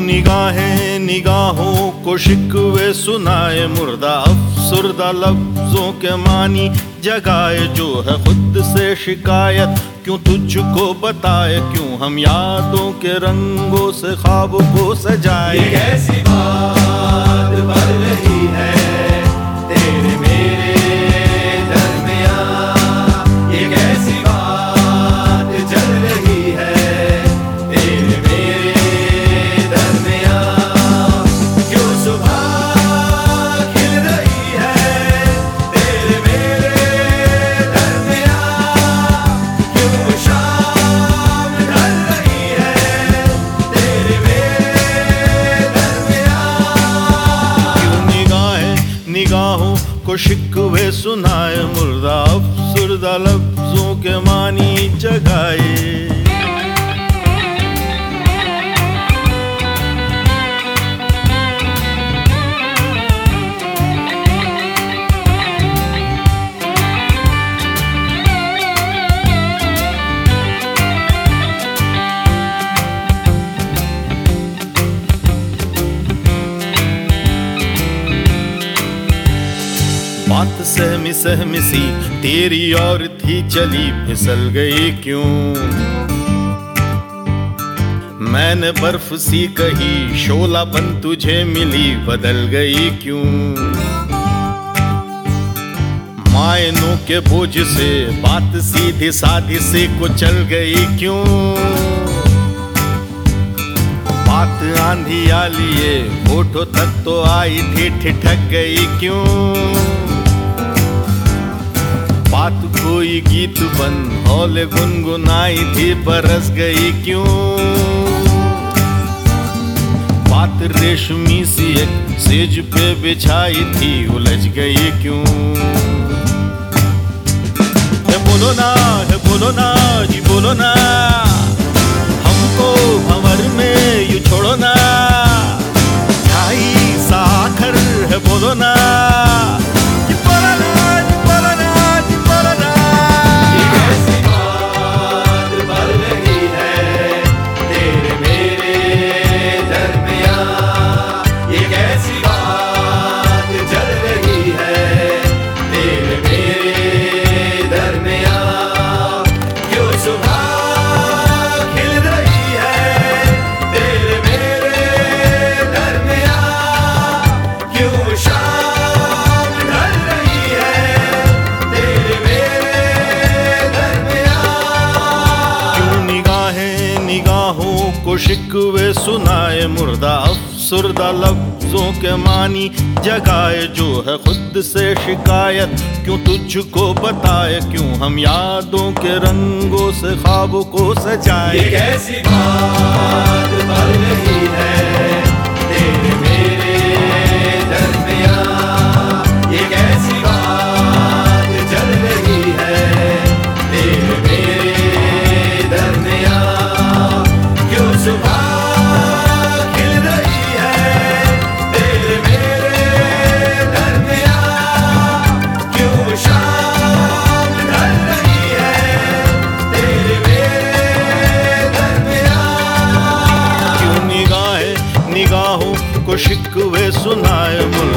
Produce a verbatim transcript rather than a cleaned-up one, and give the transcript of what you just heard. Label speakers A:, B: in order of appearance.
A: निगाहें निगाहों को शिकवे सुनाए, मुर्दा अफसुर्दा लफ्जों के मानी जगाए। जो है खुद से शिकायत क्यों तुझको बताए, क्यों हम यादों के रंगों से ख्वाब को सजाए।
B: ये कैसी बात बढ़ रही है तेरे मेरे दरमियां, ये कैसी बात चल रही है तेरे मेरे दरमियां। क्यों सुबह खिल रही है तेरे मेरे दरमियां, क्यों शाम ढल रही है तेरे मेरे दरमियां।
A: क्यों निगाहें निगाहों को शिकवे सुनाए, मुर्दा अफसुर्दा लफ्जों के मानी जगाए। बात सहमी सहमी सी तेरी और थी चली, फिसल गई क्यों। मैंने बर्फ सी कही शोलापन तुझे मिली, बदल गई क्यों। मायनों के बोझ से बात सीधी साधी से कुचल गई क्यों। बात आंधी आ लिए होठों तक तो आई थी, ठिठक गई क्यों। बात कोई गीत बन हौले गुनगुनाई थी, बरस गई क्यों। बात रेशमी सी एक सेज पे बिछाई थी, उलझ गई क्यों। है बोलो ना, है बोलो ना जी बोलो ना, हमको भंवर में यू छोड़ो ना। ढाई साखर है बोलो ना, जी बोलो ना, जी बोलो ना, जी बोलो ना।
B: ये कैसी बात बढ़ रही है तेरे मेरे दरमियां, ये कैसी बात चल रही है तेरे मेरे दरमियां। क्यों सुबह खिल रही है तेरे मेरे दरमियां, क्यों शाम ढल रही है तेरे मेरे दरमियां।
A: क्यों निगाहें निगाहों को शिकवे सुनाए, मुर्दा अफसुर्दा लफ्जों के मानी जगाए। जो है खुद से शिकायत क्यों तुझको बताए, क्यों हम यादों के रंगों से ख्वाब को सजाए।
B: ये कैसी बात बढ़ रही है तेरे मेरे दरमियां, ये कैसी बात चल रही है तेरे मेरे दरमियां। क्यों सुबह खिल रही है तेरे मेरे दरमियां, क्यों शाम ढल रही है तेरे मेरे दरमियां।
A: क्यों निगाहें निगाहों को शिकवे सुनाए,